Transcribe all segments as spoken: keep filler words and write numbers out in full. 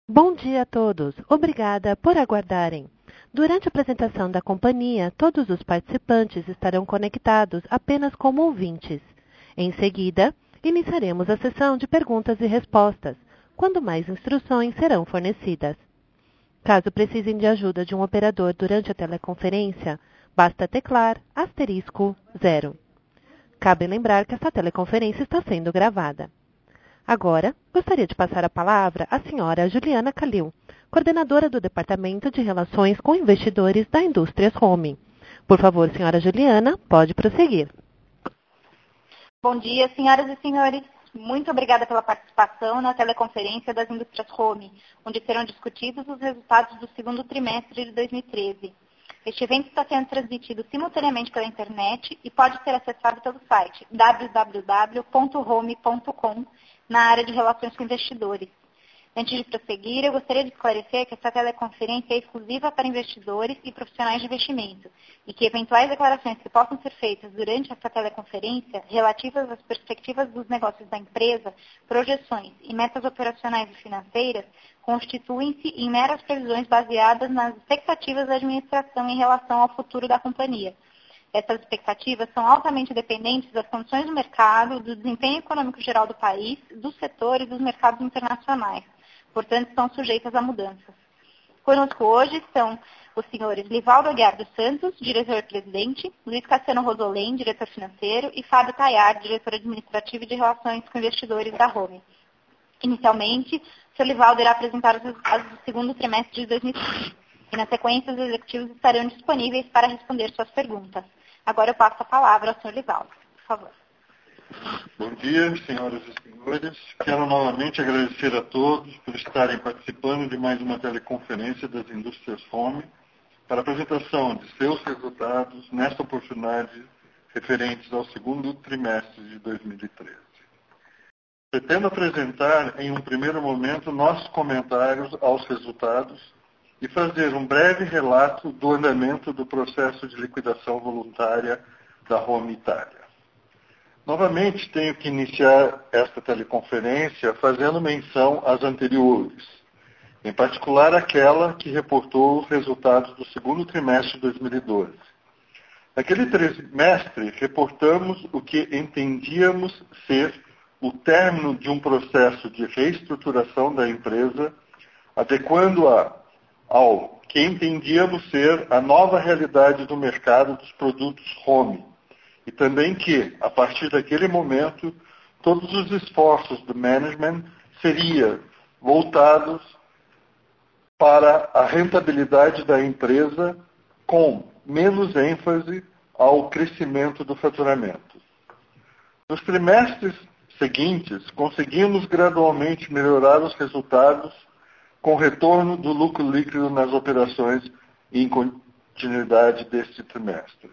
Bom dia a todos. Obrigada por aguardarem. Durante a apresentação da companhia, todos os participantes estarão conectados apenas como ouvintes. Em seguida, iniciaremos a sessão de perguntas e respostas, quando mais instruções serão fornecidas. Caso precisem de ajuda de um operador durante a teleconferência, basta teclar asterisco zero. Cabe lembrar que esta teleconferência está sendo gravada. Agora, gostaria de passar a palavra à senhora Juliana Calil, coordenadora do Departamento de Relações com Investidores da Indústrias Home. Por favor, senhora Juliana, pode prosseguir. Bom dia, senhoras e senhores. Muito obrigada pela participação na teleconferência das Indústrias Home, onde serão discutidos os resultados do segundo trimestre de dois mil e treze. Este evento está sendo transmitido simultaneamente pela internet e pode ser acessado pelo site w w w ponto home ponto com na área de Relações com Investidores. Antes de prosseguir, eu gostaria de esclarecer que esta teleconferência é exclusiva para investidores e profissionais de investimento e que eventuais declarações que possam ser feitas durante esta teleconferência relativas às perspectivas dos negócios da empresa, projeções e metas operacionais e financeiras constituem-se em meras previsões baseadas nas expectativas da administração em relação ao futuro da companhia. Essas expectativas são altamente dependentes das condições do mercado, do desempenho econômico geral do país, do setor e dos mercados internacionais. Portanto, estão sujeitas a mudanças. Conosco hoje estão os senhores Livaldo Aguiar dos Santos, diretor-presidente, Luiz Cassiano Rosolém, diretor financeiro, e Fábio Tayar, diretor administrativo e de Relações com Investidores da Home. Inicialmente, o senhor Livaldo irá apresentar os resultados do segundo trimestre de dois mil e quinze, e na sequência os executivos estarão disponíveis para responder suas perguntas. Agora eu passo a palavra ao senhor Livaldo, por favor. Bom dia, senhoras e senhores. Quero novamente agradecer a todos por estarem participando de mais uma teleconferência das Indústrias Home para a apresentação de seus resultados, nesta oportunidade, referentes ao segundo trimestre de dois mil e treze. Pretendo apresentar, em um primeiro momento, nossos comentários aos resultados e fazer um breve relato do andamento do processo de liquidação voluntária da Home Itália. Novamente, tenho que iniciar esta teleconferência fazendo menção às anteriores, em particular aquela que reportou os resultados do segundo trimestre de dois mil e doze. Naquele trimestre, reportamos o que entendíamos ser o término de um processo de reestruturação da empresa, adequando-a ao que entendíamos ser a nova realidade do mercado dos produtos home, e também que, a partir daquele momento, todos os esforços do management seriam voltados para a rentabilidade da empresa, com menos ênfase ao crescimento do faturamento. Nos trimestres seguintes, conseguimos gradualmente melhorar os resultados com retorno do lucro líquido nas operações em continuidade deste trimestre.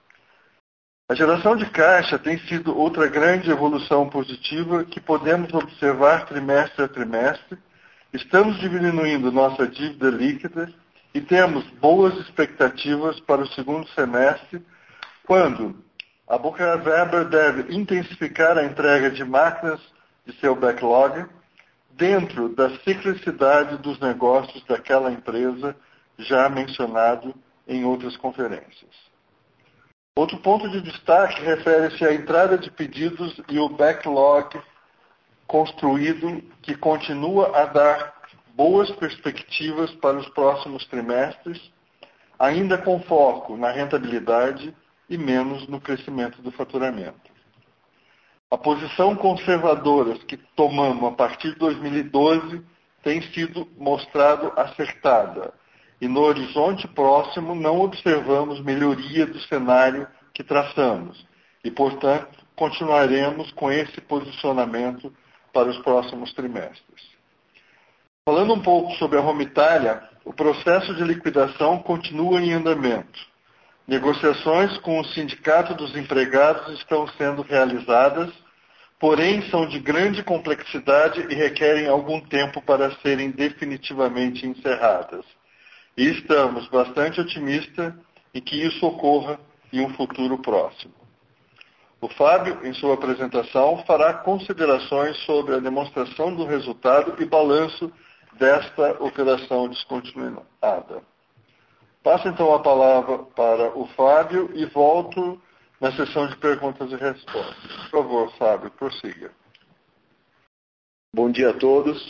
A geração de caixa tem sido outra grande evolução positiva que podemos observar trimestre a trimestre. Estamos diminuindo nossa dívida líquida e temos boas expectativas para o segundo semestre, quando a Burkhard Weber deve intensificar a entrega de máquinas de seu backlog dentro da ciclicidade dos negócios daquela empresa já mencionado em outras conferências. Outro ponto de destaque refere-se à entrada de pedidos e o backlog construído, que continua a dar boas perspectivas para os próximos trimestres, ainda com foco na rentabilidade e menos no crescimento do faturamento. A posição conservadora que tomamos a partir de dois mil e doze tem sido mostrado acertada, e no horizonte próximo não observamos melhoria do cenário que traçamos, e, portanto, continuaremos com esse posicionamento para os próximos trimestres. Falando um pouco sobre a Home Itália, o processo de liquidação continua em andamento. Negociações com o Sindicato dos Empregados estão sendo realizadas, porém são de grande complexidade e requerem algum tempo para serem definitivamente encerradas. E estamos bastante otimistas em que isso ocorra em um futuro próximo. O Fábio, em sua apresentação, fará considerações sobre a demonstração do resultado e balanço desta operação descontinuada. Passo então a palavra para o Fábio e volto na sessão de perguntas e respostas. Por favor, Fábio, prossiga. Bom dia a todos.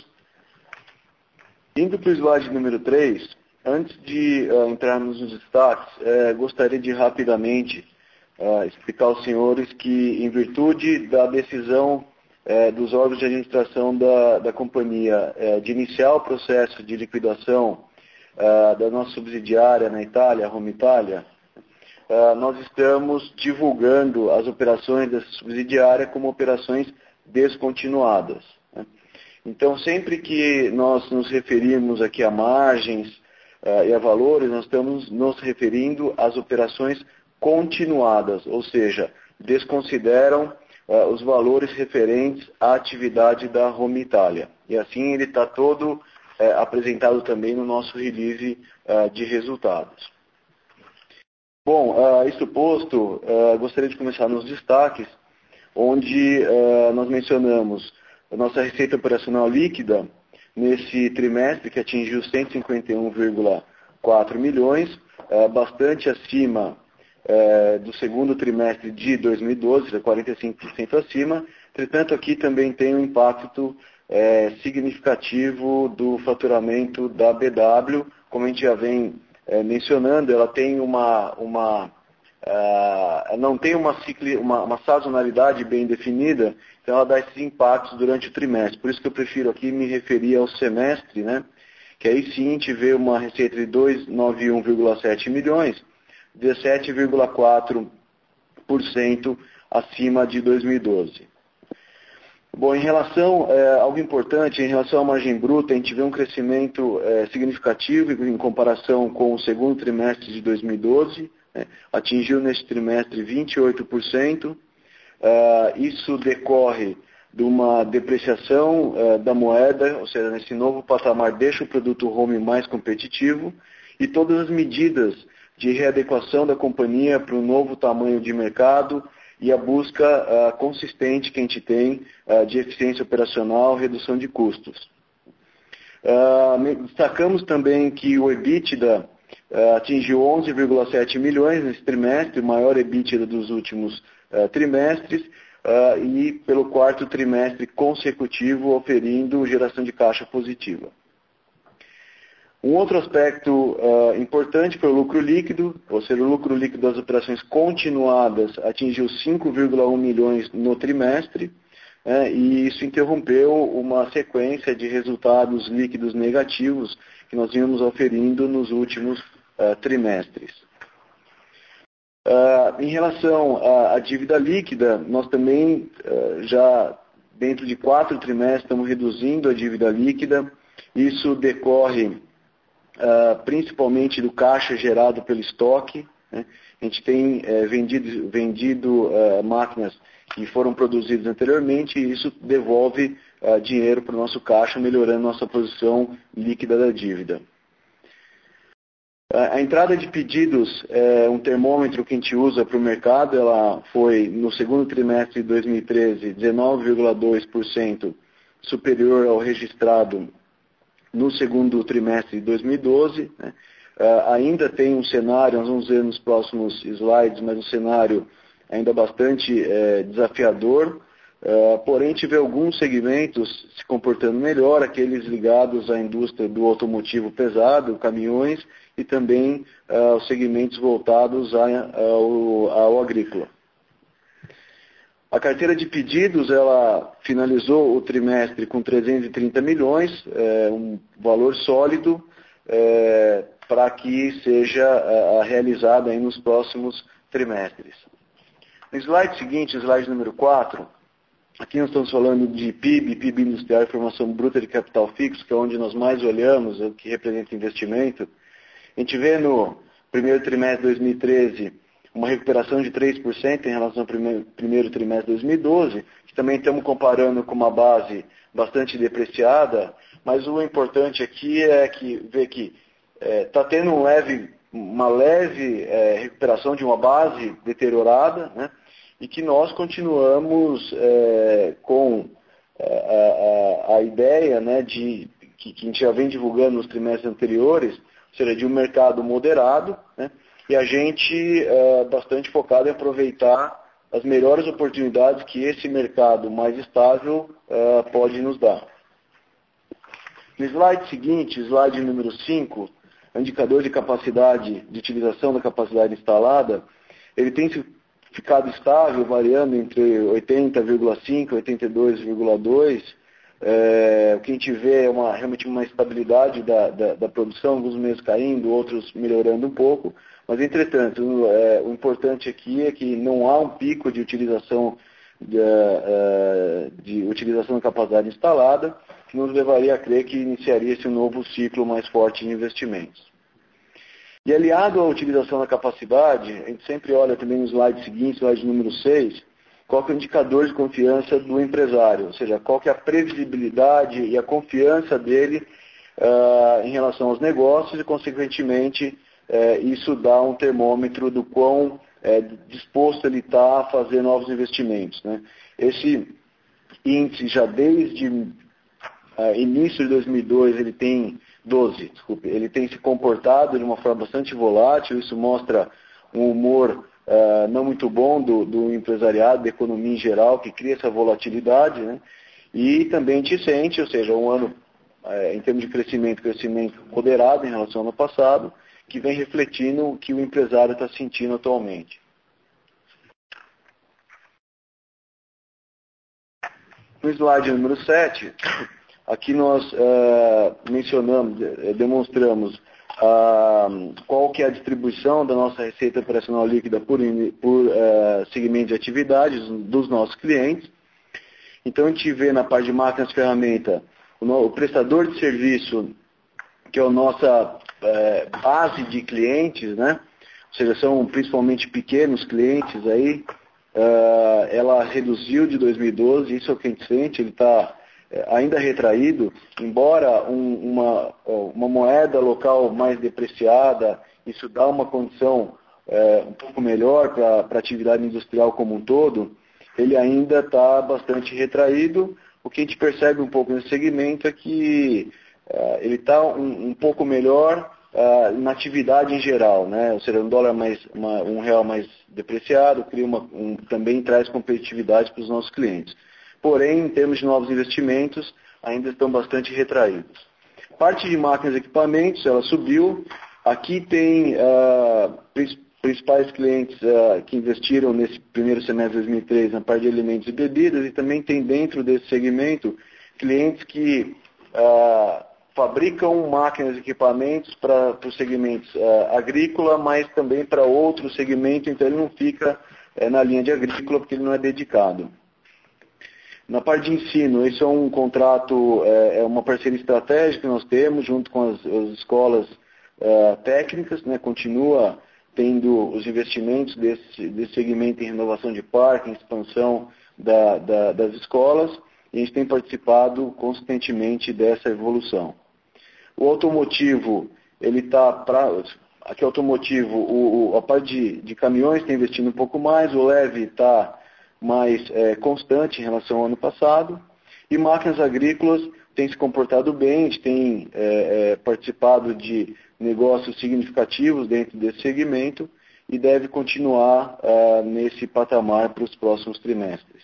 Indo para o slide número três, antes de uh, entrarmos nos destaques, uh, gostaria de rapidamente uh, explicar aos senhores que, em virtude da decisão uh, dos órgãos de administração da, da companhia uh, de iniciar o processo de liquidação uh, da nossa subsidiária na Itália, a Home Italia, uh, nós estamos divulgando as operações dessa subsidiária como operações descontinuadas. Né? Então, sempre que nós nos referimos aqui a margens uh, e a valores, nós estamos nos referindo às operações continuadas, ou seja, desconsideram uh, os valores referentes à atividade da Home Italia. E assim ele está todo uh, apresentado também no nosso release uh, de resultados. Bom, uh, isso posto, uh, gostaria de começar nos destaques, onde uh, nós mencionamos a nossa receita operacional líquida nesse trimestre, que atingiu cento e cinquenta e um vírgula quatro milhões, uh, bastante acima uh, do segundo trimestre de dois mil e doze, quarenta e cinco por cento acima. Entretanto, aqui também tem um impacto uh, significativo do faturamento da B W, como a gente já vem uh, mencionando, ela tem uma... uma Uh, não tem uma, cicli, uma, uma sazonalidade bem definida, então ela dá esses impactos durante o trimestre. Por isso que eu prefiro aqui me referir ao semestre, né? Que aí sim a gente vê uma receita de duzentos e noventa e um vírgula sete milhões, dezessete vírgula quatro por cento acima de dois mil e doze. Bom, em relação, é, algo importante, em relação à margem bruta, a gente vê um crescimento é, significativo em comparação com o segundo trimestre de dois mil e doze, atingiu neste trimestre vinte e oito por cento. Uh, isso decorre de uma depreciação uh, da moeda, ou seja, nesse novo patamar deixa o produto home mais competitivo, e todas as medidas de readequação da companhia para o novo tamanho de mercado e a busca uh, consistente que a gente tem uh, de eficiência operacional, redução de custos. Uh, destacamos também que o EBITDA Uh, atingiu onze vírgula sete milhões nesse trimestre, o maior EBITDA dos últimos uh, trimestres, uh, e pelo quarto trimestre consecutivo, oferindo geração de caixa positiva. Um outro aspecto uh, importante foi o lucro líquido, ou seja, o lucro líquido das operações continuadas atingiu cinco vírgula um milhões no trimestre, uh, e isso interrompeu uma sequência de resultados líquidos negativos que nós vínhamos oferindo nos últimos uh, trimestres. Uh, em relação à, à dívida líquida, nós também uh, já dentro de quatro trimestres estamos reduzindo a dívida líquida. Isso decorre uh, principalmente do caixa gerado pelo estoque, né? A gente tem uh, vendido, vendido uh, máquinas que foram produzidas anteriormente e isso devolve uh, dinheiro para o nosso caixa, melhorando nossa posição líquida da dívida. Uh, a entrada de pedidos é um termômetro que a gente usa para o mercado, ela foi no segundo trimestre de dois mil e treze dezenove vírgula dois por cento superior ao registrado no segundo trimestre de dois mil e doze. Né? Uh, ainda tem um cenário, nós vamos ver nos próximos slides, mas um cenário ainda bastante é, desafiador, uh, porém a gente vê alguns segmentos se comportando melhor, aqueles ligados à indústria do automotivo pesado, caminhões, e também uh, os segmentos voltados a, ao, ao agrícola. A carteira de pedidos, ela finalizou o trimestre com trezentos e trinta milhões, é, um valor sólido é, para que seja a, a realizada aí nos próximos trimestres. No slide seguinte, slide número quatro, aqui nós estamos falando de P I B, P I B industrial e formação bruta de capital fixo, que é onde nós mais olhamos, é o que representa investimento. A gente vê no primeiro trimestre de dois mil e treze uma recuperação de três por cento em relação ao primeiro, primeiro trimestre de dois mil e doze, que também estamos comparando com uma base bastante depreciada, mas o importante aqui é que ver que está é, tendo um leve uma leve é, recuperação de uma base deteriorada, né, e que nós continuamos é, com a, a, a ideia, né, de que, que a gente já vem divulgando nos trimestres anteriores, ou seja, de um mercado moderado, né? E a gente uh, bastante focado em aproveitar as melhores oportunidades que esse mercado mais estável uh, pode nos dar. No slide seguinte, slide número cinco, indicador de capacidade, de utilização da capacidade instalada, ele tem ficado estável, variando entre oitenta vírgula cinco e oitenta e dois vírgula dois. É, o que a gente vê é uma, realmente uma estabilidade da, da, da produção, alguns meses caindo, outros melhorando um pouco. Mas, entretanto, é, o importante aqui é que não há um pico de utilização, de, de utilização da capacidade instalada, que nos levaria a crer que iniciaria-se um novo ciclo mais forte de investimentos. E aliado à utilização da capacidade, a gente sempre olha também no slide seguinte, slide número seis, qual que é o indicador de confiança do empresário, ou seja, qual que é a previsibilidade e a confiança dele uh, em relação aos negócios e, consequentemente, uh, isso dá um termômetro do quão uh, disposto ele está a fazer novos investimentos, né? Esse índice já desde uh, início de dois mil e dois, ele tem doze, desculpe, ele tem se comportado de uma forma bastante volátil, isso mostra um humor uh, não muito bom do, do empresariado, da economia em geral, que cria essa volatilidade, né? E também a gente sente, ou seja, um ano, uh, em termos de crescimento, crescimento moderado em relação ao ano passado, que vem refletindo o que o empresário está sentindo atualmente. No slide número sete, aqui nós uh, mencionamos, demonstramos uh, qual que é a distribuição da nossa receita operacional líquida por, por uh, segmento de atividades dos nossos clientes. Então a gente vê na parte de máquinas e ferramentas o, o prestador de serviço, que é a nossa uh, base de clientes, né? Ou seja, são principalmente pequenos clientes aí. Uh, ela reduziu de dois mil e doze, isso é o que a gente sente, ele está ainda retraído, embora um, uma, uma moeda local mais depreciada, isso dá uma condição é, um pouco melhor para a atividade industrial como um todo, ele ainda está bastante retraído. O que a gente percebe um pouco nesse segmento é que é, ele está um, um pouco melhor é, na atividade em geral, né? Ou seja, um dólar mais, uma, um real mais depreciado, cria uma, um, também traz competitividade para os nossos clientes. Porém, em termos de novos investimentos, ainda estão bastante retraídos. Parte de máquinas e equipamentos, ela subiu. Aqui tem uh, principais clientes uh, que investiram nesse primeiro semestre de dois mil e três na parte de alimentos e bebidas, e também tem dentro desse segmento clientes que uh, fabricam máquinas e equipamentos para os segmentos uh, agrícola, mas também para outros segmentos, então ele não fica uh, na linha de agrícola porque ele não é dedicado. Na parte de ensino, esse é um contrato, é uma parceria estratégica que nós temos junto com as, as escolas uh, técnicas, né? Continua tendo os investimentos desse, desse segmento em renovação de parque, em expansão da, da, das escolas, e a gente tem participado constantemente dessa evolução. O automotivo, ele está para... Aqui o automotivo, o, o, a parte de, de caminhões está investindo um pouco mais, o leve está mais é, constante em relação ao ano passado, e máquinas agrícolas têm se comportado bem, a gente tem é, é, participado de negócios significativos dentro desse segmento e deve continuar é, nesse patamar para os próximos trimestres.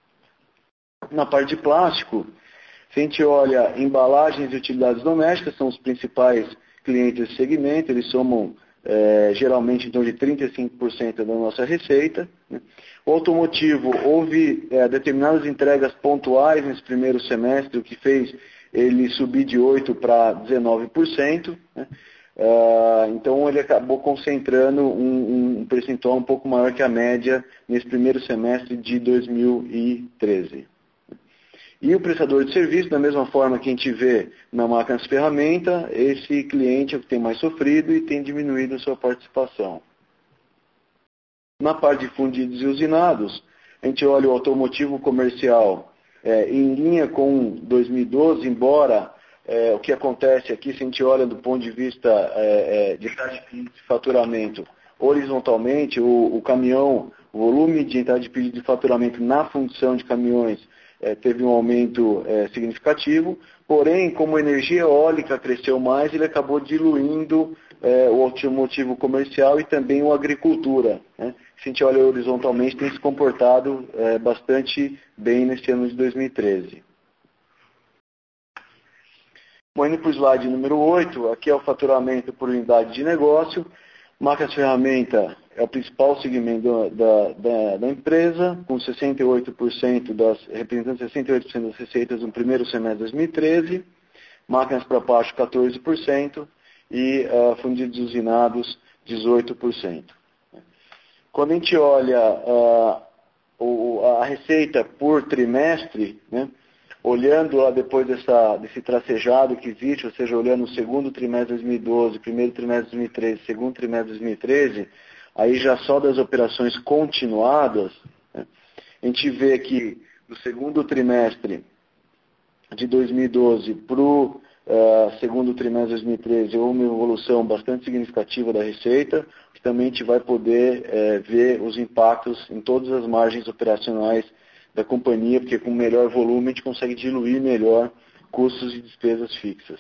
Na parte de plástico, se a gente olha embalagens e utilidades domésticas, são os principais clientes desse segmento, eles somam É, geralmente em torno de trinta e cinco por cento da nossa receita, né? O automotivo, houve é, determinadas entregas pontuais nesse primeiro semestre, o que fez ele subir de oito por cento para dezenove por cento, né? Uh, então ele acabou concentrando um, um percentual um pouco maior que a média nesse primeiro semestre de dois mil e treze. E o prestador de serviço, da mesma forma que a gente vê na máquina de ferramenta, esse cliente é o que tem mais sofrido e tem diminuído a sua participação. Na parte de fundidos e usinados, a gente olha o automotivo comercial é, em linha com dois mil e doze, embora é, o que acontece aqui, se a gente olha do ponto de vista é, é, de taxa de faturamento, horizontalmente, o, o caminhão, o volume de entrada de pedido de faturamento na função de caminhões é, teve um aumento é, significativo, porém, como a energia eólica cresceu mais, ele acabou diluindo é, o automotivo comercial e também a agricultura, né? Se a gente olha horizontalmente, tem se comportado é, bastante bem nesse ano de dois mil e treze. Bom, indo para o slide número oito, aqui é o faturamento por unidade de negócio. Máquinas de ferramenta é o principal segmento da, da, da empresa, com sessenta e oito por cento das, representando sessenta e oito por cento das receitas no primeiro semestre de dois mil e treze. Máquinas para baixo, quatorze por cento. E uh, fundidos usinados, dezoito por cento. Quando a gente olha uh, o, a receita por trimestre, né, olhando lá depois dessa, desse tracejado que existe, ou seja, olhando o segundo trimestre de dois mil e doze, primeiro trimestre de dois mil e treze, segundo trimestre de dois mil e treze, aí já só das operações continuadas, né, a gente vê que no segundo trimestre de dois mil e doze para o uh, segundo trimestre de dois mil e treze houve uma evolução bastante significativa da receita, que também a gente vai poder uh, ver os impactos em todas as margens operacionais da companhia, porque com melhor volume a gente consegue diluir melhor custos e despesas fixas.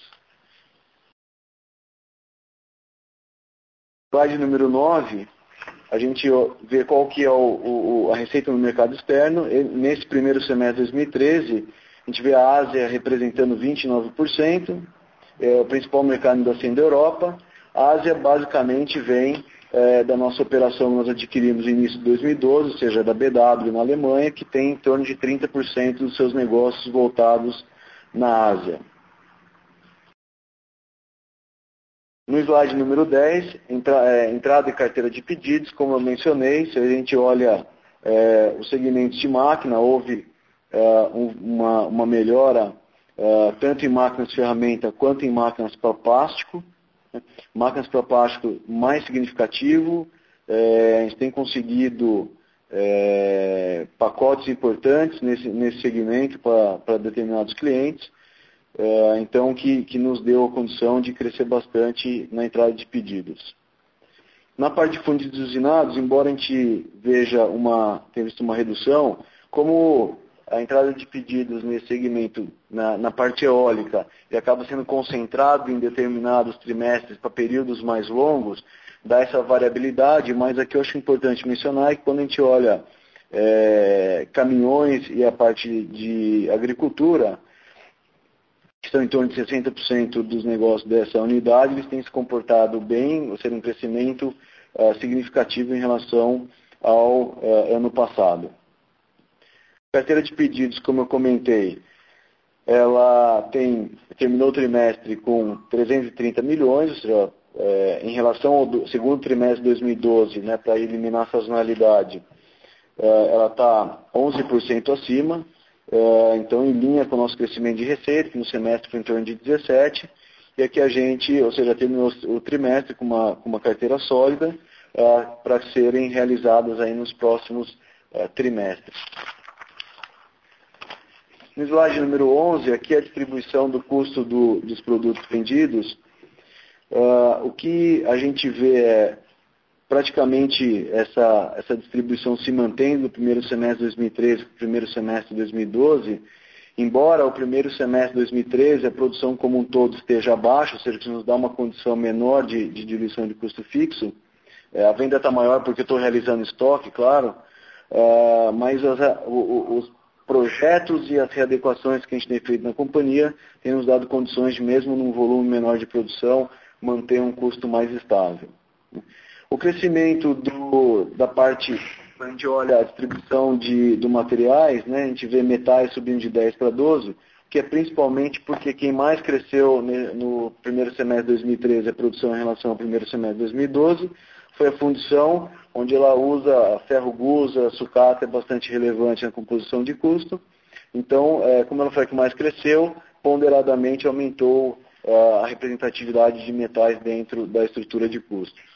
Slide número nove, a gente vê qual que é o, o, a receita no mercado externo. E, nesse primeiro semestre de dois mil e treze, a gente vê a Ásia representando vinte e nove por cento, é o principal mercado ainda sendo a Europa. A Ásia basicamente vem é, da nossa operação que nós adquirimos no início de dois mil e doze, ou seja, da B W na Alemanha, que tem em torno de trinta por cento dos seus negócios voltados na Ásia. No slide número dez, entra, é, entrada e carteira de pedidos, como eu mencionei, se a gente olha é, os segmentos de máquina, houve é, um, uma, uma melhora é, tanto em máquinas de ferramenta quanto em máquinas para plástico. Né? Máquinas para plástico mais significativo, é, a gente tem conseguido é, pacotes importantes nesse, nesse segmento para determinados clientes. Uh, então, que, que nos deu a condição de crescer bastante na entrada de pedidos. Na parte de fundidos usinados, embora a gente veja uma, tenha visto uma redução, como a entrada de pedidos nesse segmento, na, na parte eólica, e acaba sendo concentrado em determinados trimestres para períodos mais longos, dá essa variabilidade, mas aqui eu acho importante mencionar que quando a gente olha é, caminhões e a parte de agricultura, que estão em torno de sessenta por cento dos negócios dessa unidade, eles têm se comportado bem, ou seja, um crescimento uh, significativo em relação ao uh, ano passado. Carteira de pedidos, como eu comentei, ela tem, terminou o trimestre com trezentos e trinta milhões, ou seja, é, em relação ao do, segundo trimestre de dois mil e doze, né, para eliminar a sazonalidade, é, ela está onze por cento acima. Uh, então, em linha com o nosso crescimento de receita, que no semestre foi em torno de dezessete por cento, e aqui a gente, ou seja, terminou o trimestre com uma, com uma carteira sólida uh, para serem realizadas aí nos próximos uh, trimestres. No slide número onze, aqui é a distribuição do custo do, dos produtos vendidos. Uh, o que a gente vê é praticamente essa, essa distribuição se mantém no primeiro semestre de dois mil e treze para o primeiro semestre de dois mil e doze, embora o primeiro semestre de dois mil e treze a produção como um todo esteja abaixo, ou seja, que nos dá uma condição menor de, de diluição de custo fixo, é, a venda está maior porque eu estou realizando estoque, claro, uh, mas as, o, os projetos e as readequações que a gente tem feito na companhia têm nos dado condições de, mesmo num volume menor de produção, manter um custo mais estável. O crescimento do, da parte, quando a gente olha a distribuição de, do materiais, né, a gente vê metais subindo de dez para doze, que é principalmente porque quem mais cresceu ne, no primeiro semestre de dois mil e treze, a produção em relação ao primeiro semestre de dois mil e doze, foi a fundição, onde ela usa ferro-gusa, sucata, é bastante relevante na composição de custo. Então, é, como ela foi a que mais cresceu, ponderadamente aumentou uh, a representatividade de metais dentro da estrutura de custos.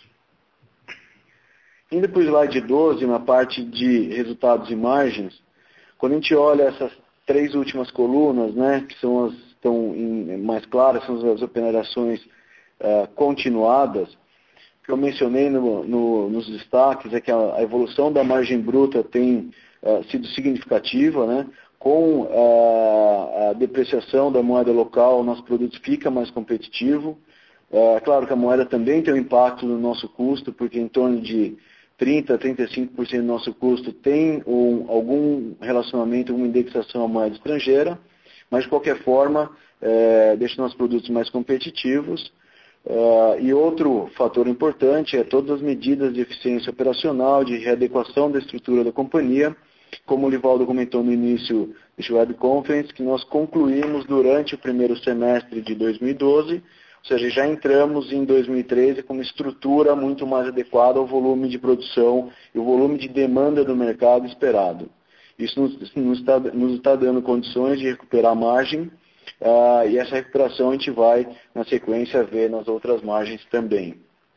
Indo para o slide doze, na parte de resultados e margens, quando a gente olha essas três últimas colunas, né, que são as estão em, mais claras, são as operações uh, continuadas, o que eu mencionei no, no, nos destaques é que a, a evolução da margem bruta tem uh, sido significativa, né, com a, a depreciação da moeda local, o nosso produto fica mais competitivo. É claro que a moeda também tem um impacto no nosso custo, porque em torno de trinta por cento a trinta e cinco por cento do nosso custo tem um, algum relacionamento, alguma indexação à moeda estrangeira, mas de qualquer forma é, deixa nossos produtos mais competitivos. Uh, e outro fator importante é todas as medidas de eficiência operacional, de readequação da estrutura da companhia, como o Livaldo comentou no início deste web conference, que nós concluímos durante o primeiro semestre de dois mil e doze, ou seja, já entramos em dois mil e treze com uma estrutura muito mais adequada ao volume de produção e o volume de demanda do mercado esperado. Isso nos, nos, está, nos está dando condições de recuperar a margem, uh, e essa recuperação a gente vai, na sequência, ver nas outras margens também.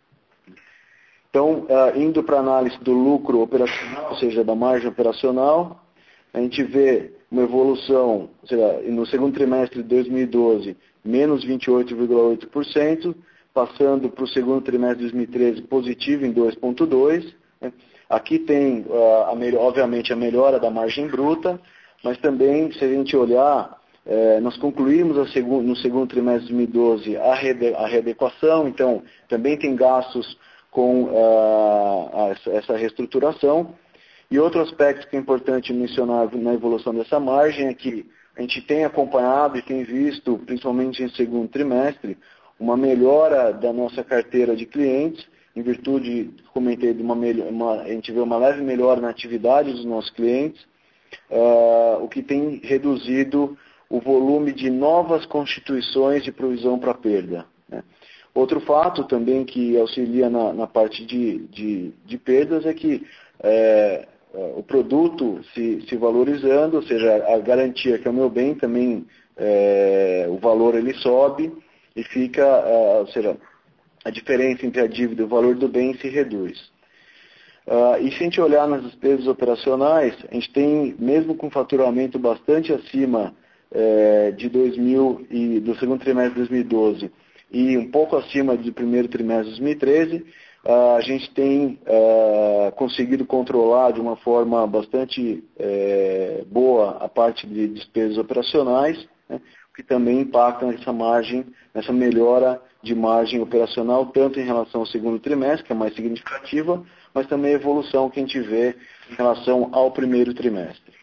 Então, uh, indo para a análise do lucro operacional, ou seja, da margem operacional, a gente vê uma evolução, ou seja, no segundo trimestre de dois mil e doze, menos vinte e oito vírgula oito por cento, passando para o segundo trimestre de dois mil e treze positivo em dois vírgula dois por cento. Né? Aqui tem, uh, a melhor, obviamente, a melhora da margem bruta, mas também, se a gente olhar, eh, nós concluímos a segun, no segundo trimestre de dois mil e doze a, rede, a readequação, então também tem gastos com uh, essa reestruturação. E outro aspecto que é importante mencionar na evolução dessa margem é que a gente tem acompanhado e tem visto, principalmente em segundo trimestre, uma melhora da nossa carteira de clientes, em virtude, comentei, de uma, uma a gente vê uma leve melhora na atividade dos nossos clientes, uh, o que tem reduzido o volume de novas constituições de provisão para perda. Né? Outro fato também que auxilia na, na parte de, de, de perdas é que é, o produto se, se valorizando, ou seja, a garantia que é o meu bem também, é, o valor ele sobe e fica, é, ou seja, a diferença entre a dívida e o valor do bem se reduz. Uh, e se a gente olhar nas despesas operacionais, a gente tem, mesmo com faturamento bastante acima é, de dois mil e, do segundo trimestre de dois mil e doze e um pouco acima do primeiro trimestre de dois mil e treze, uh, a gente tem uh, conseguido controlar de uma forma bastante é, boa a parte de despesas operacionais, né, que também impacta nessa margem, nessa melhora de margem operacional, tanto em relação ao segundo trimestre, que é mais significativa, mas também a evolução que a gente vê em relação ao primeiro trimestre.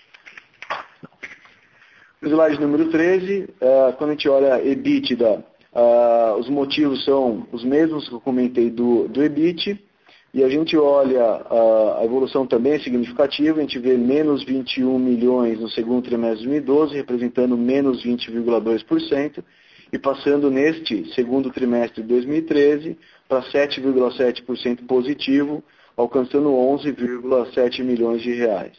No slide número treze, uh, quando a gente olha EBITDA, uh, os motivos são os mesmos que eu comentei do, do E B I T, e a gente olha uh, a evolução também é significativa, a gente vê menos vinte e um milhões no segundo trimestre de dois mil e doze, representando menos vinte vírgula dois por cento, e passando neste segundo trimestre de dois mil e treze para sete vírgula sete por cento positivo, alcançando onze vírgula sete milhões de reais.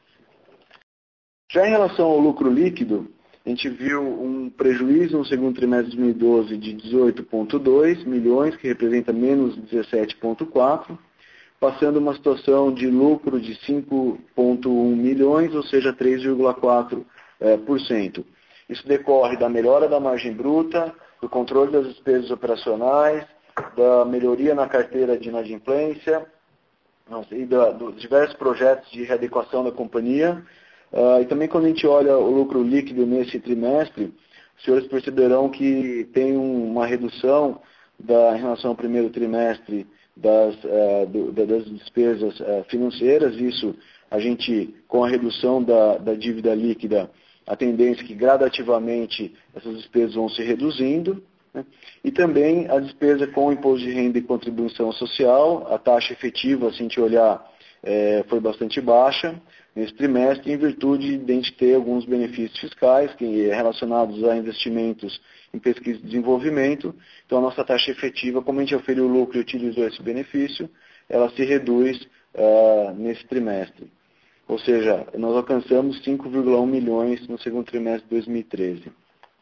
Já em relação ao lucro líquido, a gente viu um prejuízo no segundo trimestre de dois mil e doze de dezoito vírgula dois milhões, que representa menos dezessete vírgula quatro, passando uma situação de lucro de cinco vírgula um milhões, ou seja, três vírgula quatro por cento. Isso decorre da melhora da margem bruta, do controle das despesas operacionais, da melhoria na carteira de inadimplência e da, dos diversos projetos de readequação da companhia. Uh, e também quando a gente olha o lucro líquido nesse trimestre, os senhores perceberão que tem um, uma redução da, em relação ao primeiro trimestre das, uh, do, das despesas uh, financeiras. Isso a gente, com a redução da, da dívida líquida, a tendência é que gradativamente essas despesas vão se reduzindo, né? E também a despesa com o imposto de renda e contribuição social, a taxa efetiva, se a gente olhar, é, foi bastante baixa nesse trimestre, em virtude de a gente ter alguns benefícios fiscais que, relacionados a investimentos em pesquisa e desenvolvimento. Então, a nossa taxa efetiva, como a gente oferiu lucro e utilizou esse benefício, ela se reduz uh, nesse trimestre. Ou seja, nós alcançamos cinco vírgula um milhões no segundo trimestre de dois mil e treze.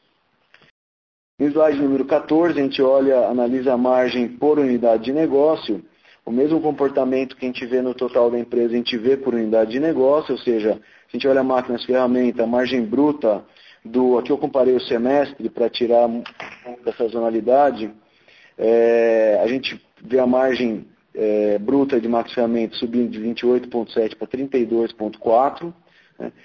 No slide número quatorze, a gente olha, analisa a margem por unidade de negócio. O mesmo comportamento que a gente vê no total da empresa, a gente vê por unidade de negócio, ou seja, se a gente olha máquinas, ferramenta, a margem bruta, do, aqui eu comparei o semestre para tirar um pouco da sazonalidade, é, a gente vê a margem é, bruta de máquinas e ferramentas subindo de vinte e oito vírgula sete para trinta e dois vírgula quatro, né?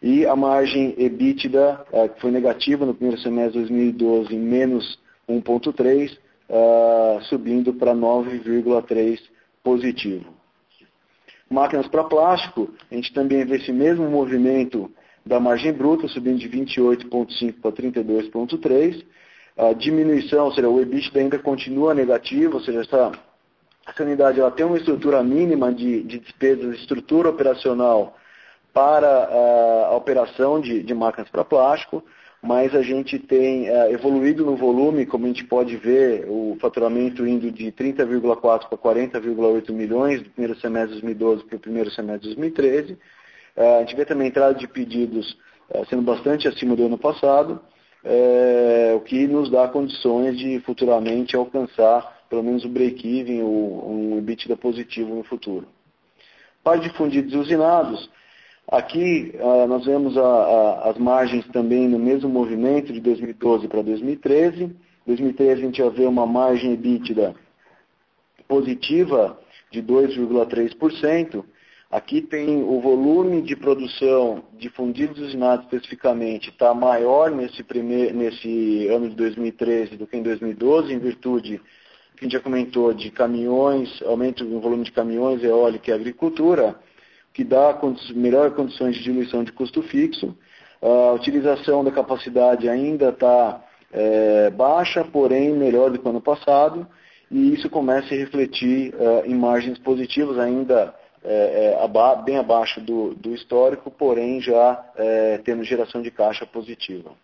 e a margem EBITDA, uh, que foi negativa no primeiro semestre de dois mil e doze, em menos um vírgula três, uh, subindo para nove vírgula três positivo. Máquinas para plástico, a gente também vê esse mesmo movimento da margem bruta, subindo de vinte e oito vírgula cinco para trinta e dois vírgula três. A diminuição, ou seja, o EBITDA ainda continua negativo, ou seja, essa, essa unidade ela tem uma estrutura mínima de, de despesas, estrutura operacional para a, a operação de, de máquinas para plástico, mas a gente tem uh, evoluído no volume, como a gente pode ver, o faturamento indo de trinta vírgula quatro para quarenta vírgula oito milhões do primeiro semestre de dois mil e doze para o primeiro semestre de dois mil e treze. Uh, a gente vê também a entrada de pedidos uh, sendo bastante acima do ano passado, uh, o que nos dá condições de futuramente alcançar pelo menos o break-even, um EBITDA positivo no futuro. Parte de fundidos e usinados. Aqui uh, nós vemos a, a, as margens também no mesmo movimento de dois mil e doze para dois mil e treze. Em dois mil e treze a gente já vê uma margem EBITDA positiva de dois vírgula três por cento. Aqui tem o volume de produção de fundidos e usinados especificamente, está maior nesse, primeir, nesse ano de dois mil e treze do que em dois mil e doze, em virtude, que a gente já comentou, de caminhões, aumento no volume de caminhões, eólica e agricultura, que dá melhores condições de diluição de custo fixo. A utilização da capacidade ainda está é, baixa, porém melhor do que o ano passado, e isso começa a se refletir é, em margens positivas, ainda é, é, aba bem abaixo do, do histórico, porém já é, tendo geração de caixa positiva.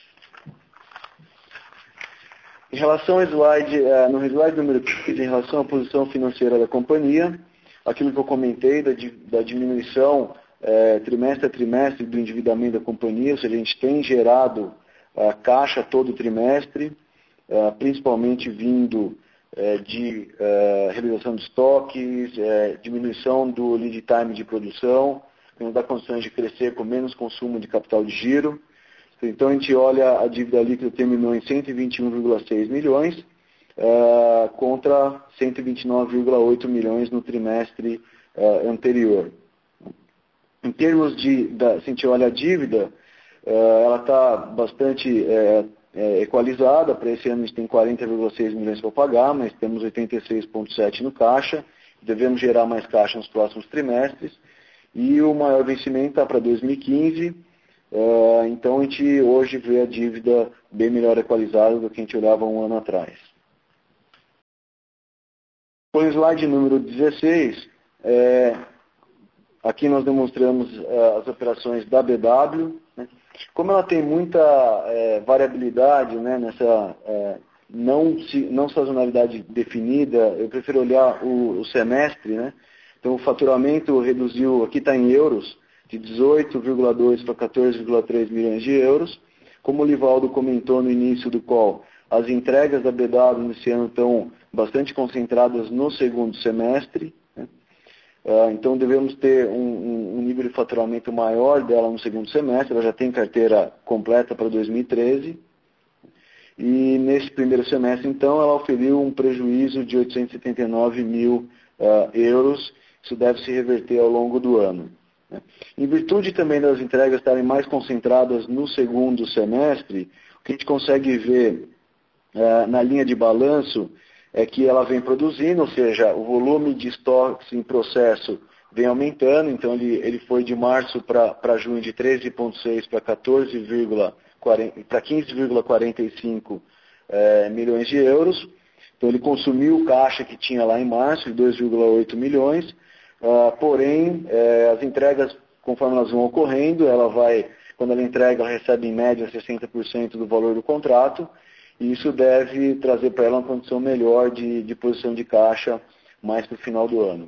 Em relação ao slide, é, no slide número quinze, em relação à posição financeira da companhia, aquilo que eu comentei da, da diminuição é, trimestre a trimestre do endividamento da companhia, ou seja, a gente tem gerado a caixa todo trimestre, é, principalmente vindo é, de é, realização de estoques, é, diminuição do lead time de produção, que nos dá condições de crescer com menos consumo de capital de giro. Então a gente olha, a dívida líquida terminou em cento e vinte e um vírgula seis milhões, Uh, contra cento e vinte e nove vírgula oito milhões no trimestre uh, anterior. Em termos de, da, se a gente olha a dívida, uh, ela está bastante uh, uh, equalizada. Para esse ano a gente tem quarenta vírgula seis milhões para pagar, mas temos oitenta e seis vírgula sete no caixa, devemos gerar mais caixa nos próximos trimestres, e o maior vencimento está para dois mil e quinze, uh, então a gente hoje vê a dívida bem melhor equalizada do que a gente olhava um ano atrás. No slide número dezesseis, é, aqui nós demonstramos é, as operações da B W. Né? Como ela tem muita é, variabilidade, né, nessa é, não, não sazonalidade definida, eu prefiro olhar o, o semestre. Né? Então o faturamento reduziu, aqui está em euros, de dezoito vírgula dois para quatorze vírgula três milhões de euros. Como o Livaldo comentou no início do call, as entregas da B W nesse ano estão bastante concentradas no segundo semestre, né? uh, então devemos ter um, um, um nível de faturamento maior dela no segundo semestre. Ela já tem carteira completa para dois mil e treze, e nesse primeiro semestre, então, ela oferiu um prejuízo de oitocentos e setenta e nove mil uh, euros, isso deve se reverter ao longo do ano. Né? Em virtude também das entregas estarem mais concentradas no segundo semestre, o que a gente consegue ver uh, na linha de balanço é que ela vem produzindo, ou seja, o volume de estoques em processo vem aumentando, então ele, ele foi de março para junho de treze vírgula seis para quinze vírgula quarenta e cinco é, milhões de euros. Então ele consumiu o caixa que tinha lá em março, de dois vírgula oito milhões, uh, porém é, as entregas, conforme elas vão ocorrendo, ela vai, quando ela entrega, ela recebe em média sessenta por cento do valor do contrato, e isso deve trazer para ela uma condição melhor de, de posição de caixa mais para o final do ano.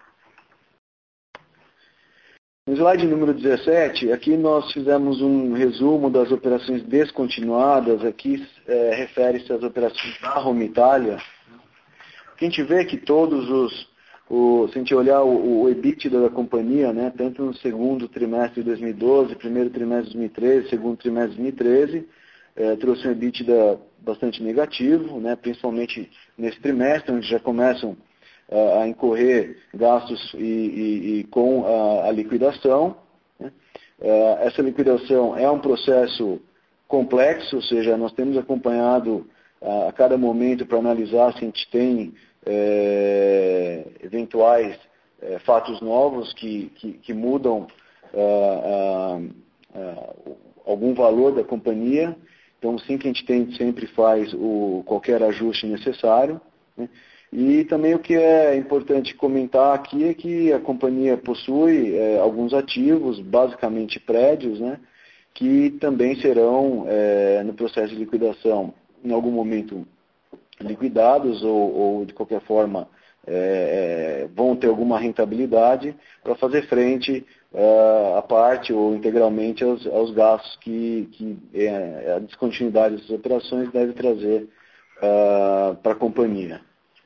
No slide número dezessete, aqui nós fizemos um resumo das operações descontinuadas. Aqui é, refere-se às operações da Home Italia. A gente vê que todos os, o, se a gente olhar o, o EBITDA da companhia, né, tanto no segundo trimestre de dois mil e doze, primeiro trimestre de dois mil e treze, segundo trimestre de dois mil e treze, é, trouxe um EBITDA bastante negativo, né, principalmente nesse trimestre, onde já começam uh, a incorrer gastos e, e, e com a, a liquidação. Né. Uh, essa liquidação é um processo complexo, ou seja, nós temos acompanhado uh, a cada momento para analisar se a gente tem é, eventuais é, fatos novos que, que, que mudam uh, uh, uh, algum valor da companhia. Então, sim, que a gente tem, sempre faz o, qualquer ajuste necessário, né? E também o que é importante comentar aqui é que a companhia possui é, alguns ativos, basicamente prédios, né, que também serão, é, no processo de liquidação, em algum momento liquidados ou, ou de qualquer forma, é, é, vão ter alguma rentabilidade para fazer frente uh, à parte ou integralmente aos, aos gastos que, que é, a descontinuidade dessas operações deve trazer uh, para a companhia.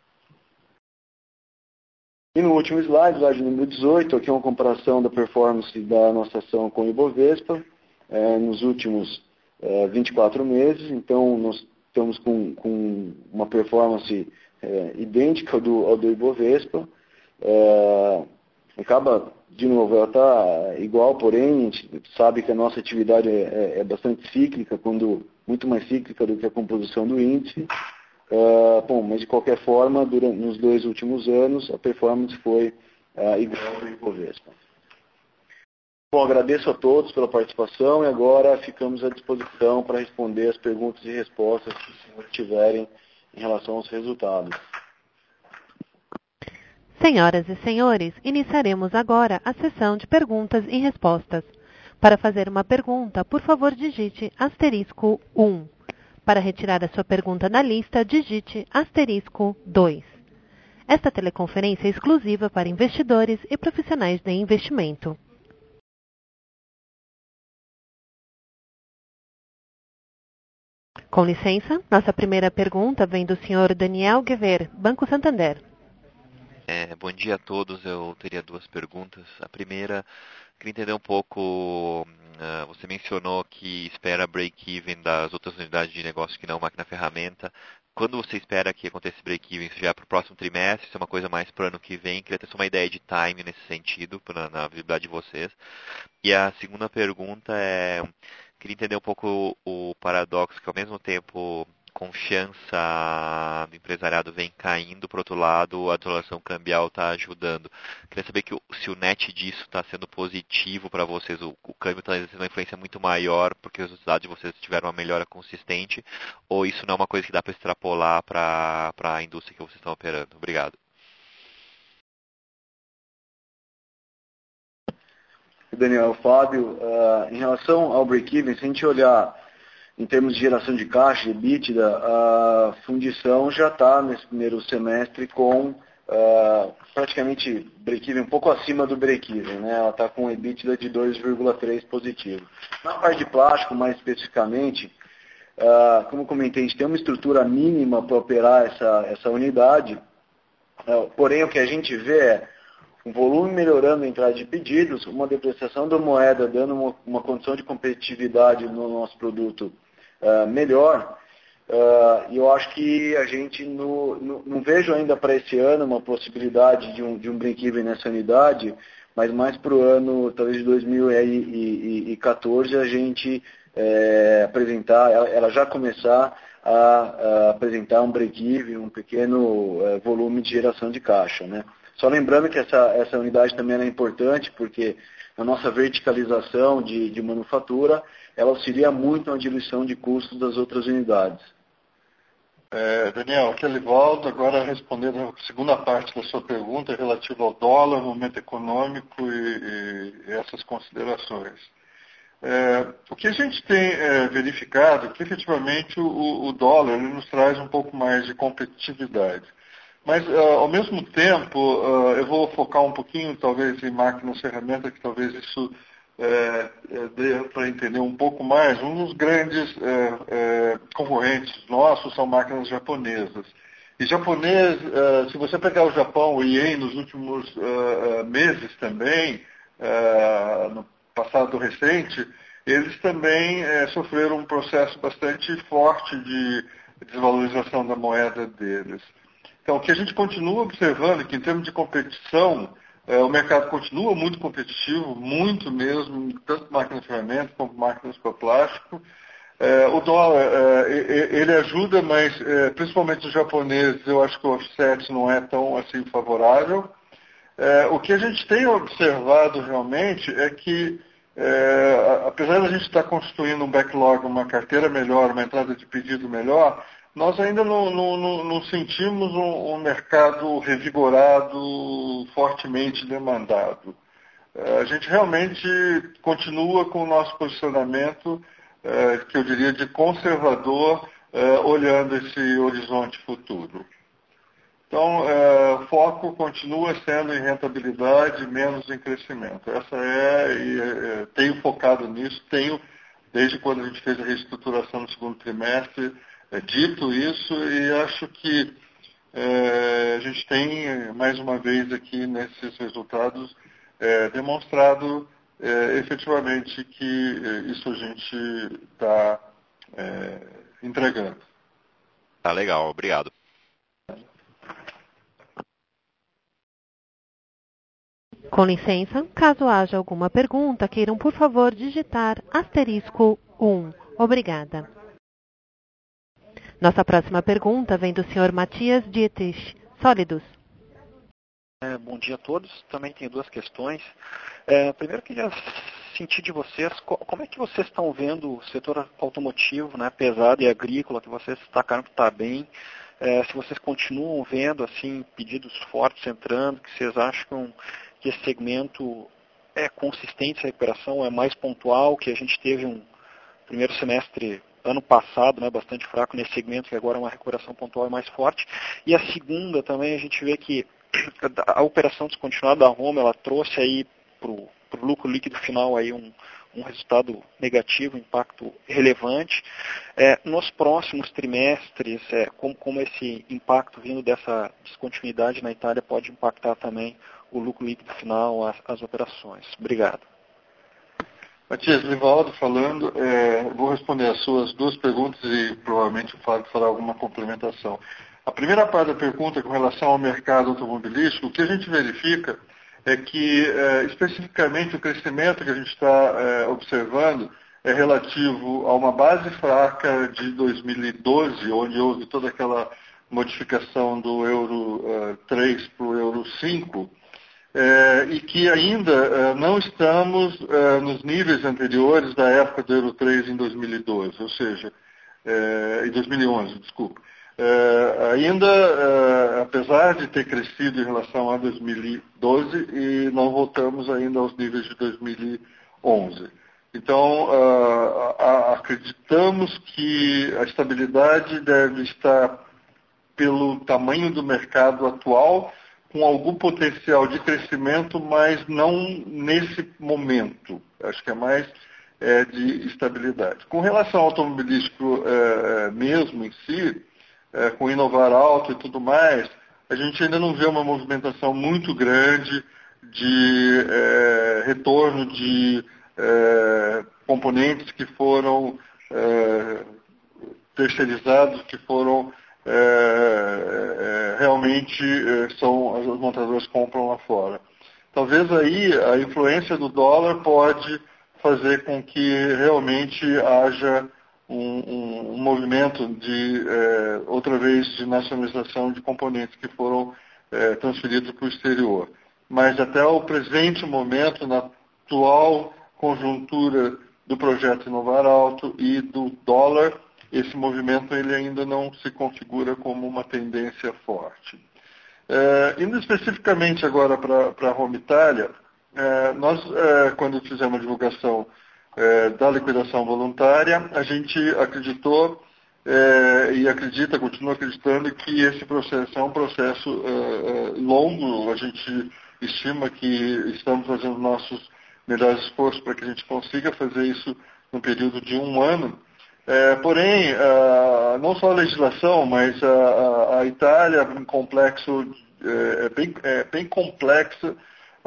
E no último slide, slide número dezoito, aqui é uma comparação da performance da nossa ação com o Ibovespa é, nos últimos é, vinte e quatro meses. Então, nós estamos com, com uma performance é, idêntica ao do, ao do Ibovespa. É, acaba, de novo, ela está igual, porém, a gente sabe que a nossa atividade é, é bastante cíclica, quando, muito mais cíclica do que a composição do índice. Uh, bom, mas de qualquer forma, durante, nos dois últimos anos, a performance foi uh, igual ao Ibovespa. Bom, agradeço a todos pela participação e agora ficamos à disposição para responder as perguntas e respostas que os senhores tiverem em relação aos resultados. Senhoras e senhores, iniciaremos agora a sessão de perguntas e respostas. Para fazer uma pergunta, por favor, digite asterisco um. Para retirar a sua pergunta da lista, digite asterisco dois. Esta teleconferência é exclusiva para investidores e profissionais de investimento. Com licença, nossa primeira pergunta vem do senhor Daniel Guever, Banco Santander. É, bom dia a todos, eu teria duas perguntas. A primeira, queria entender um pouco, uh, você mencionou que espera break-even das outras unidades de negócio que não máquina-ferramenta. Quando você espera que aconteça esse break-even? Isso já é para o próximo trimestre? Isso é uma coisa mais para o ano que vem? Queria ter só uma ideia de time nesse sentido, na, na visibilidade de vocês. E a segunda pergunta é, queria entender um pouco o, o paradoxo, que ao mesmo tempo confiança do empresariado vem caindo, por outro lado, a desvalorização cambial está ajudando. Queria saber que, se o net disso está sendo positivo para vocês, o, o câmbio está exercendo uma influência muito maior porque os resultados de vocês tiveram uma melhora consistente, ou isso não é uma coisa que dá para extrapolar para a indústria que vocês estão operando? Obrigado. Daniel, Fábio, uh, em relação ao break-even, se a gente olhar em termos de geração de caixa, de EBITDA, a fundição já está nesse primeiro semestre com uh, praticamente break-even, um pouco acima do break-even, né? Ela está com EBITDA de dois vírgula três positivo. Na parte de plástico, mais especificamente, uh, como comentei, a gente tem uma estrutura mínima para operar essa, essa unidade, uh, porém o que a gente vê é um volume melhorando a entrada de pedidos, uma depreciação da moeda dando uma, uma condição de competitividade no nosso produto uh, melhor. Uh, e eu acho que a gente no, no, não vejo ainda para esse ano uma possibilidade de um, de um break-even nessa unidade, mas mais para o ano, talvez de dois mil e quatorze, a gente é, apresentar, ela, ela já começar a, a apresentar um break-even, um pequeno é, volume de geração de caixa, né? Só lembrando que essa, essa unidade também é importante, porque na nossa verticalização de, de manufatura, ela auxilia muito na diluição de custos das outras unidades. É, Daniel, aqui é Livaldo, agora respondendo a segunda parte da sua pergunta relativa ao dólar, momento econômico e, e essas considerações. É, o que a gente tem é, verificado é que efetivamente o, o dólar ele nos traz um pouco mais de competitividade. Mas, uh, ao mesmo tempo, uh, eu vou focar um pouquinho, talvez, em máquinas ferramentas, que talvez isso é, é, dê para entender um pouco mais. Um dos grandes é, é, concorrentes nossos são máquinas japonesas. E japonês, uh, se você pegar o Japão, o ien, nos últimos uh, meses também, uh, no passado recente, eles também uh, sofreram um processo bastante forte de desvalorização da moeda deles. Então, o que a gente continua observando é que, em termos de competição, É, o mercado continua muito competitivo, muito mesmo, tanto máquinas de ferramentas como máquinas para plástico. É, o dólar, é, ele ajuda, mas é, principalmente os japoneses, eu acho que o offset não é tão assim favorável. É, o que a gente tem observado realmente é que, é, apesar de a gente estar construindo um backlog, uma carteira melhor, uma entrada de pedido melhor, nós ainda não, não, não, não sentimos um, um mercado revigorado, fortemente demandado. É, a gente realmente continua com o nosso posicionamento, é, que eu diria de conservador, é, olhando esse horizonte futuro. Então, é, o foco continua sendo em rentabilidade, menos em crescimento. Essa é, e é, tenho focado nisso, tenho, desde quando a gente fez a reestruturação no segundo trimestre, é, dito isso, e acho que é, a gente tem, mais uma vez aqui nesses resultados, é, demonstrado é, efetivamente que é, isso a gente está é, entregando. Tá legal, obrigado. Com licença, caso haja alguma pergunta, queiram, por favor, digitar asterisco um. Obrigada. Nossa próxima pergunta vem do senhor Matias Dietrich, Sólidos. É, bom dia a todos. Também tenho duas questões. É, primeiro, eu queria sentir de vocês co- como é que vocês estão vendo o setor automotivo, né, pesado e agrícola, que vocês destacaram que está bem. É, se vocês continuam vendo assim pedidos fortes entrando, que vocês acham que esse segmento é consistente, essa recuperação é mais pontual, que a gente teve um primeiro semestre ano passado, né, bastante fraco nesse segmento, que agora é uma recuperação pontual mais forte. E a segunda também, a gente vê que a operação descontinuada da Rumo, ela trouxe aí para o lucro líquido final aí um, um resultado negativo, um impacto relevante. É, nos próximos trimestres, é, como, como esse impacto vindo dessa descontinuidade na Itália pode impactar também o lucro líquido final, as, as operações. Obrigado. Matias, Livaldo falando, é, vou responder as suas duas perguntas e provavelmente o Fábio fará alguma complementação. A primeira parte da pergunta com relação ao mercado automobilístico, o que a gente verifica é que, é, especificamente, o crescimento que a gente está é, observando é relativo a uma base fraca de dois mil e doze, onde houve toda aquela modificação do Euro uh, três para o Euro cinco, É, e que ainda é, não estamos é, nos níveis anteriores da época do Euro três em dois mil e doze, ou seja, é, em dois mil e onze, desculpa. É, ainda, é, apesar de ter crescido em relação a dois mil e doze, e não voltamos ainda aos níveis de dois mil e onze. Então, é, a, acreditamos que a estabilidade deve estar pelo tamanho do mercado atual, com algum potencial de crescimento, mas não nesse momento. Acho que é mais é, de estabilidade. Com relação ao automobilístico é, mesmo em si, é, com inovar alto e tudo mais, a gente ainda não vê uma movimentação muito grande de é, retorno de é, componentes que foram é, terceirizados, que foram É, é, realmente é, são, as montadoras compram lá fora. Talvez aí a influência do dólar pode fazer com que realmente haja um, um, um movimento de, é, outra vez, de nacionalização de componentes que foram é, transferidos para o exterior. Mas até o presente momento, na atual conjuntura do projeto Inovar Alto e do dólar, esse movimento ele ainda não se configura como uma tendência forte. É, indo especificamente agora para a Home Italia, é, nós, é, quando fizemos a divulgação é, da liquidação voluntária, a gente acreditou é, e acredita, continua acreditando que esse processo é um processo é, longo. A gente estima que estamos fazendo nossos melhores esforços para que a gente consiga fazer isso no período de um ano. É, porém, uh, não só a legislação, mas a, a, a Itália é um complexo, é, é bem, é bem complexo uh,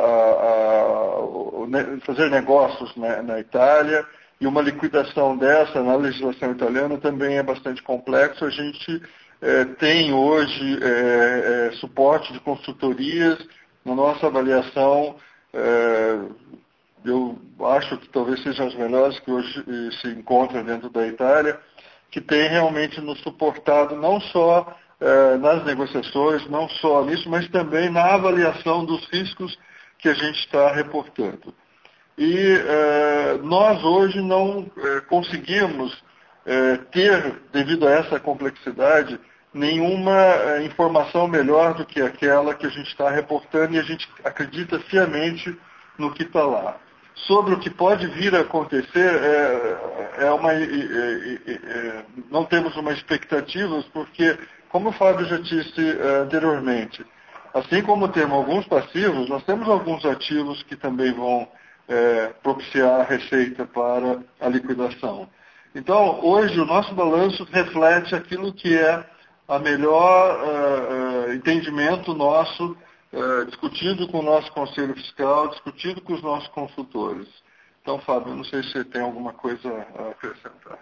uh, uh, fazer negócios na, na Itália, e uma liquidação dessa na legislação italiana também é bastante complexo. A gente é, tem hoje é, é, suporte de consultorias na nossa avaliação, é, eu acho que talvez sejam as melhores que hoje se encontram dentro da Itália, que tem realmente nos suportado não só é, nas negociações, não só nisso, mas também na avaliação dos riscos que a gente está reportando. E é, nós hoje não é, conseguimos é, ter, devido a essa complexidade, nenhuma é, informação melhor do que aquela que a gente está reportando, e a gente acredita fiamente no que está lá. Sobre o que pode vir a acontecer, é, é uma, é, é, é, não temos uma expectativa, porque, como o Fábio já disse é, anteriormente, assim como temos alguns passivos, nós temos alguns ativos que também vão é, propiciar a receita para a liquidação. Então, hoje, o nosso balanço reflete aquilo que é a melhor uh, uh, entendimento nosso, uh, discutido com o nosso conselho fiscal, discutido com os nossos consultores. Então, Fábio, eu não sei se você tem alguma coisa a acrescentar.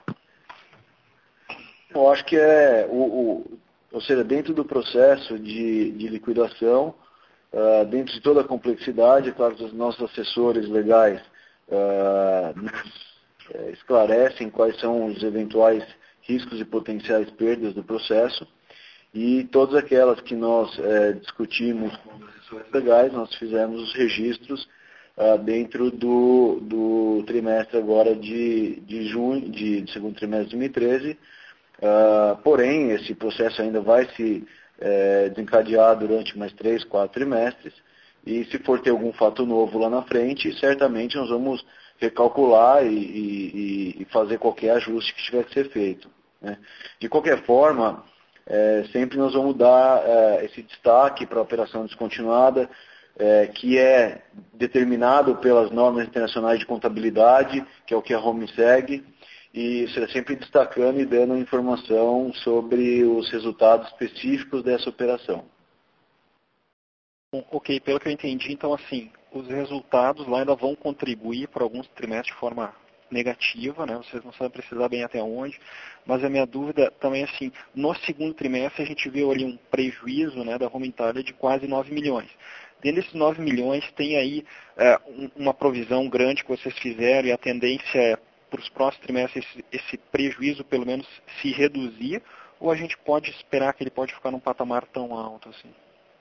Eu acho que é, o, o, ou seja, dentro do processo de, de liquidação, uh, dentro de toda a complexidade, é claro que os nossos assessores legais uh, nos uh, esclarecem quais são os eventuais riscos e potenciais perdas do processo, e todas aquelas que nós uh, discutimos com os assessores legais, nós fizemos os registros uh, dentro do, do trimestre agora de, de junho, de, de segundo trimestre de dois mil e treze. Uh, porém, esse processo ainda vai se uh, desencadear durante mais três, quatro trimestres, e se for ter algum fato novo lá na frente, certamente nós vamos recalcular e, e, e fazer qualquer ajuste que tiver que ser feito, né? De qualquer forma, uh, sempre nós vamos dar uh, esse destaque para a operação descontinuada, uh, que é determinado pelas normas internacionais de contabilidade, que é o que a Home segue, e sempre destacando e dando informação sobre os resultados específicos dessa operação. Bom, ok, pelo que eu entendi, então assim, os resultados lá ainda vão contribuir para alguns trimestres de forma negativa, né? Vocês não sabem precisar bem até onde, mas a minha dúvida também é assim, no segundo trimestre a gente viu ali um prejuízo, né, da Home Italia de quase nove milhões. Dentro desses nove milhões tem aí é, uma provisão grande que vocês fizeram, e a tendência é para os próximos trimestres esse, esse prejuízo pelo menos se reduzir, ou a gente pode esperar que ele pode ficar num patamar tão alto assim?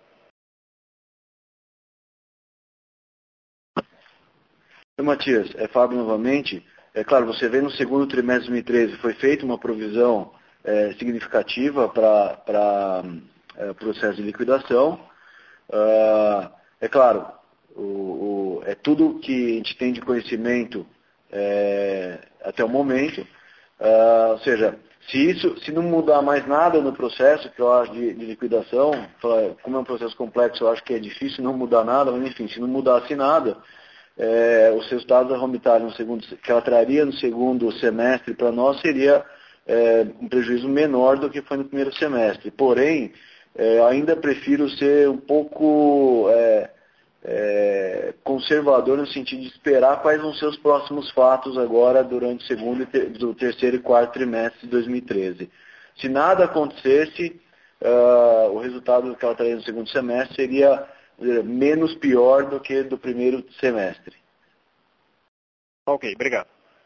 Então, Matias, é Fábio novamente. É claro, você vê no segundo trimestre de dois mil e treze foi feita uma provisão é, significativa para é, o processo de liquidação. Uh, é claro, o, o, é tudo que a gente tem de conhecimento É, até o momento, uh, ou seja, se isso, se não mudar mais nada no processo, que eu acho de, de liquidação, como é um processo complexo, eu acho que é difícil não mudar nada, mas enfim, se não mudasse nada, é, os resultados da Home Italia no segundo, que ela traria no segundo semestre para nós seria é, um prejuízo menor do que foi no primeiro semestre. Porém, é, ainda prefiro ser um pouco é, É, conservador no sentido de esperar quais vão ser os próximos fatos agora durante o segundo, do terceiro e quarto trimestre de dois mil e treze. Se nada acontecesse, uh, o resultado que ela traria no segundo semestre seria uh, menos pior do que do primeiro semestre. Ok, obrigado.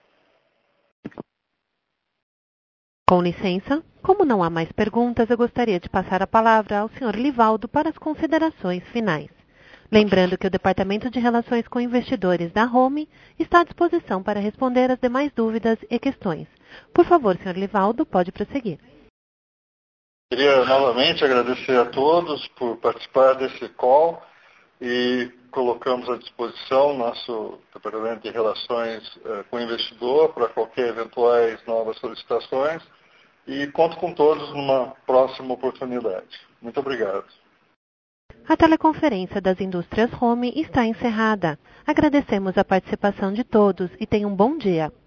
Com licença, como não há mais perguntas, eu gostaria de passar a palavra ao senhor Livaldo para as considerações finais. Lembrando que o Departamento de Relações com Investidores da Home está à disposição para responder as demais dúvidas e questões. Por favor, senhor Livaldo, pode prosseguir. Queria novamente agradecer a todos por participar desse call e colocamos à disposição nosso Departamento de Relações uh, com o Investidor para qualquer eventuais novas solicitações, e conto com todos numa próxima oportunidade. Muito obrigado. A teleconferência das indústrias Home está encerrada. Agradecemos a participação de todos e tenham um bom dia.